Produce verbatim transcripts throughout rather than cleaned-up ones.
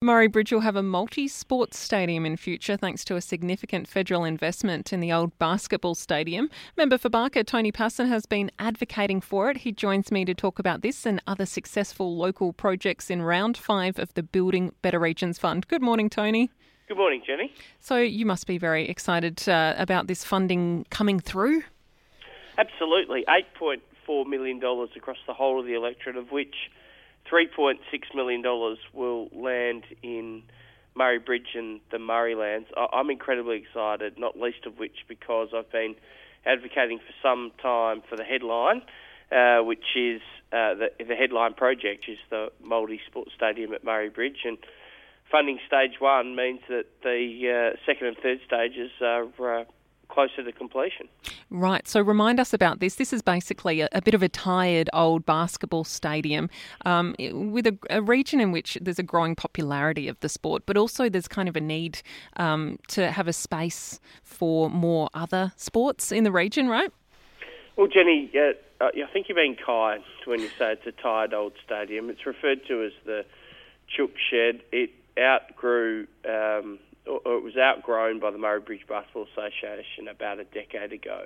Murray Bridge will have a multi-sports stadium in future thanks to a significant federal investment in the old basketball stadium. Member for Barker, Tony Passon, has been advocating for it. He joins me to talk about this and other successful local projects in round five of the Building Better Regions Fund. Good morning, Tony. Good morning, Jenny. So you must be very excited uh, about this funding coming through? Absolutely. eight point four million dollars across the whole of the electorate, of which three point six million dollars will land in Murray Bridge and the Murraylands. I'm incredibly excited, not least of which because I've been advocating for some time for the headline, uh, which is uh, the, the headline project, is the multi-sport stadium at Murray Bridge. And funding stage one means that the uh, second and third stages are uh, closer to completion. Right, so remind us about this. This is basically a, a bit of a tired old basketball stadium um, with a, a region in which there's a growing popularity of the sport, but also there's kind of a need um, to have a space for more other sports in the region, right? Well, Jenny, uh, I think you're being kind when you say it's a tired old stadium. It's referred to as the Chook Shed. It outgrew... Um, or it was outgrown by the Murray Bridge Basketball Association about a decade ago.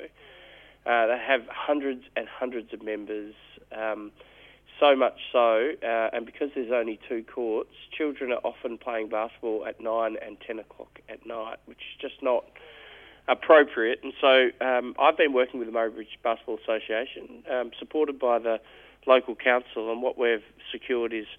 Uh, they have hundreds and hundreds of members, um, so much so, uh, and because there's only two courts, children are often playing basketball at nine and ten o'clock at night, which is just not appropriate. And so um, I've been working with the Murray Bridge Basketball Association, um, supported by the local council, and what we've secured is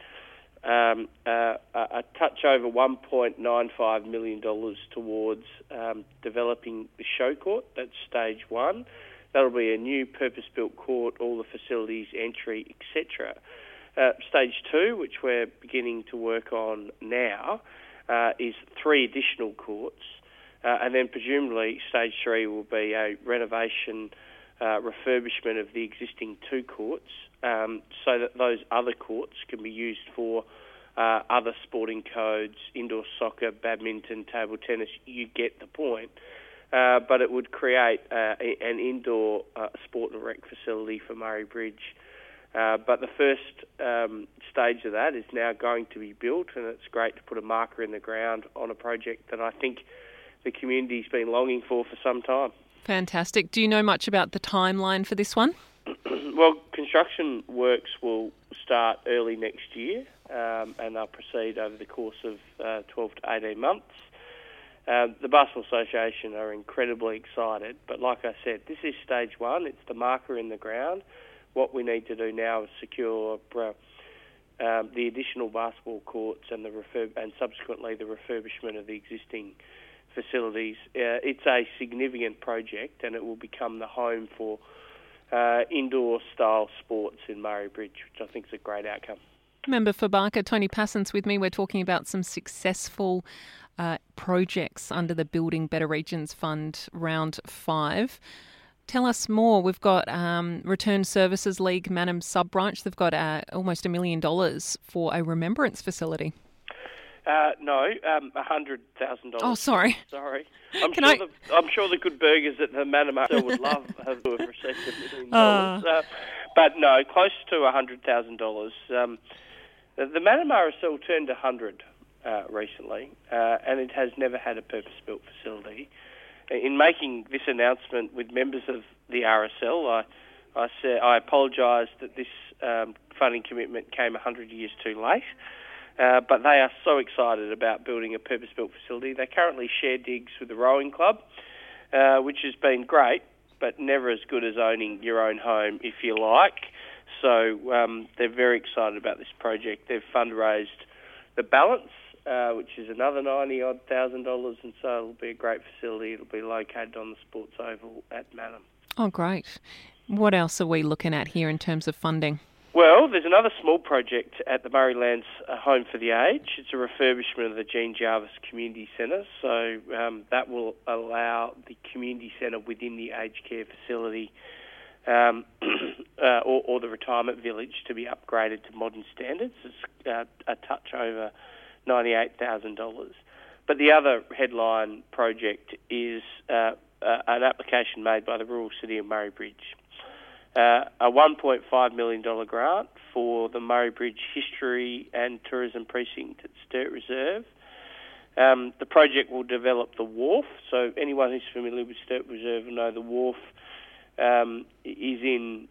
Um, uh, a touch over one point nine five million dollars towards um, developing the show court. That's stage one. That'll be a new purpose-built court, all the facilities, entry, et cetera. Uh, stage two, which we're beginning to work on now, uh, is three additional courts. Uh, and then presumably stage three will be a renovation, uh, refurbishment of the existing two courts, Um, so that those other courts can be used for uh, other sporting codes, indoor soccer, badminton, table tennis. You get the point. Uh, but it would create uh, a, an indoor uh, sport and rec facility for Murray Bridge. Uh, but the first um, stage of that is now going to be built, and it's great to put a marker in the ground on a project that I think the community's been longing for for some time. Fantastic. Do you know much about the timeline for this one? Well, construction works will start early next year um, and they'll proceed over the course of uh, twelve to eighteen months. Uh, the Basketball Association are incredibly excited, but like I said, this is stage one. It's the marker in the ground. What we need to do now is secure uh, um, the additional basketball courts and the refurb- and subsequently the refurbishment of the existing facilities. Uh, it's a significant project, and it will become the home for Uh, indoor-style sports in Murray Bridge, which I think is a great outcome. Member for Barker, Tony Passon's with me. We're talking about some successful uh, projects under the Building Better Regions Fund round five. Tell us more. We've got um, Return Services League Mannum Sub-Branch. They've got uh, almost a million dollars for a remembrance facility. Uh, no, um, one hundred thousand dollars. Oh, sorry. Sorry. I'm Can sure, I... the, I'm sure the good burgers at the Mannum would love have received a million dollars. Uh, but no, close to one hundred thousand dollars. Um, the Mannum R S L turned one hundred uh, recently, uh, and it has never had a purpose-built facility. In making this announcement with members of the R S L, I, I, said, I apologise that this um, funding commitment came one hundred years too late. Uh, but they are so excited about building a purpose-built facility. They currently share digs with the rowing club, uh, which has been great, but never as good as owning your own home, if you like. So um, they're very excited about this project. They've fundraised the balance, uh, which is another ninety odd thousand dollars, and so it'll be a great facility. It'll be located on the Sports Oval at Mannum. Oh, great. What else are we looking at here in terms of funding? Well, there's another small project at the Murraylands uh, Home for the Aged. It's a refurbishment of the Jean Jarvis Community Centre, so um, that will allow the community centre within the aged care facility um, uh, or, or the retirement village to be upgraded to modern standards. It's uh, a touch over ninety-eight thousand dollars. But the other headline project is uh, uh, an application made by the rural city of Murray Bridge. uh, a one point five million dollars grant for the Murray Bridge History and Tourism Precinct at Sturt Reserve. Um, the project will develop the wharf, so anyone who's familiar with Sturt Reserve will know the wharf um, is in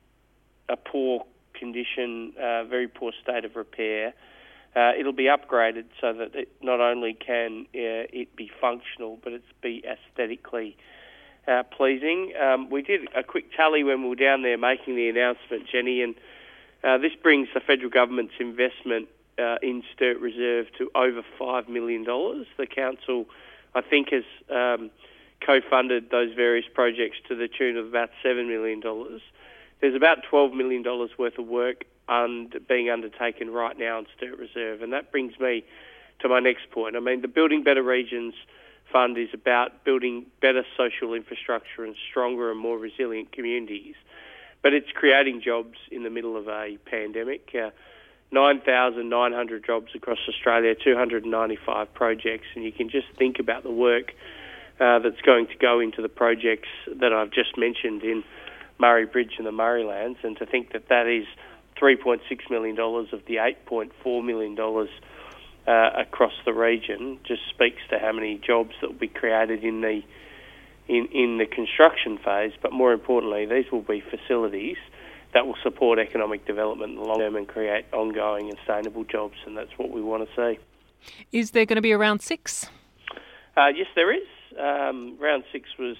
a poor condition, uh, very poor state of repair. Uh, it'll be upgraded so that it not only can uh, it be functional, but it's be aesthetically uh, pleasing. Um, we did a quick tally when we were down there making the announcement, Jenny, and uh, this brings the federal government's investment uh, in Sturt Reserve to over five million dollars. The council, I think, has um, co-funded those various projects to the tune of about seven million dollars. There's about twelve million dollars worth of work und- being undertaken right now in Sturt Reserve, and that brings me to my next point. I mean, the Building Better Regions Fund is about building better social infrastructure and stronger and more resilient communities, but it's creating jobs in the middle of a pandemic. Uh, nine thousand nine hundred jobs across Australia, two hundred ninety-five projects, and you can just think about the work uh, that's going to go into the projects that I've just mentioned in Murray Bridge and the Murraylands, and to think that that is three point six million dollars of the eight point four million dollars uh, across the region just speaks to how many jobs that will be created in the in, in the construction phase. But more importantly, these will be facilities that will support economic development in the long term and create ongoing and sustainable jobs, and that's what we want to see. Is there going to be a round six? Uh, yes, there is. Um, round six was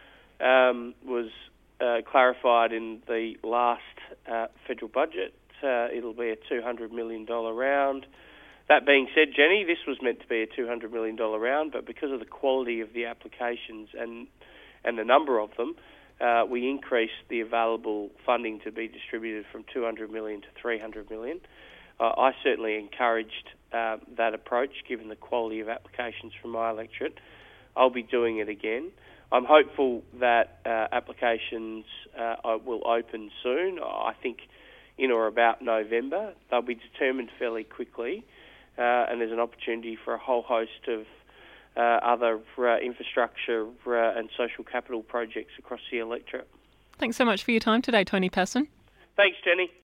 um, was Uh, clarified in the last uh, federal budget. Uh, it'll be a two hundred million dollars round. That being said, Jenny, this was meant to be a two hundred million dollars round, but because of the quality of the applications and and the number of them, uh, we increased the available funding to be distributed from two hundred million dollars to three hundred million dollars. Uh, I certainly encouraged uh, that approach, given the quality of applications from my electorate. I'll be doing it again. I'm hopeful that uh, applications uh, will open soon. I think in or about November. They'll be determined fairly quickly, uh, and there's an opportunity for a whole host of uh, other uh, infrastructure uh, and social capital projects across the electorate. Thanks so much for your time today, Tony Passon. Thanks, Jenny.